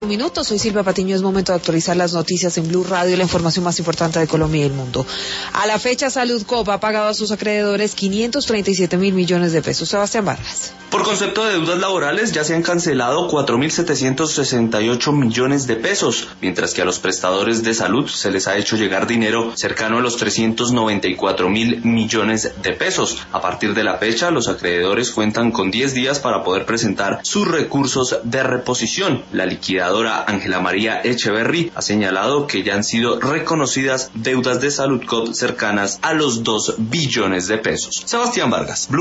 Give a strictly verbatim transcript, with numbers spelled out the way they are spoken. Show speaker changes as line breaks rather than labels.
Minutos, soy Silvia Patiño, es momento de actualizar las noticias en Blue Radio, la información más importante de Colombia y el mundo. A la fecha, Saludcop ha pagado a sus acreedores quinientos treinta y siete mil millones de pesos. Sebastián Vargas.
Por concepto de deudas laborales ya se han cancelado cuatro mil setecientos sesenta y ocho millones de pesos, mientras que a los prestadores de salud se les ha hecho llegar dinero cercano a los trescientos noventa y cuatro mil millones de pesos. A partir de la fecha, los acreedores cuentan con diez días para poder presentar sus recursos de reposición. La liquidadora Ángela María Echeverry ha señalado que ya han sido reconocidas deudas de Saludcop cercanas a los dos billones de pesos. Sebastián Vargas.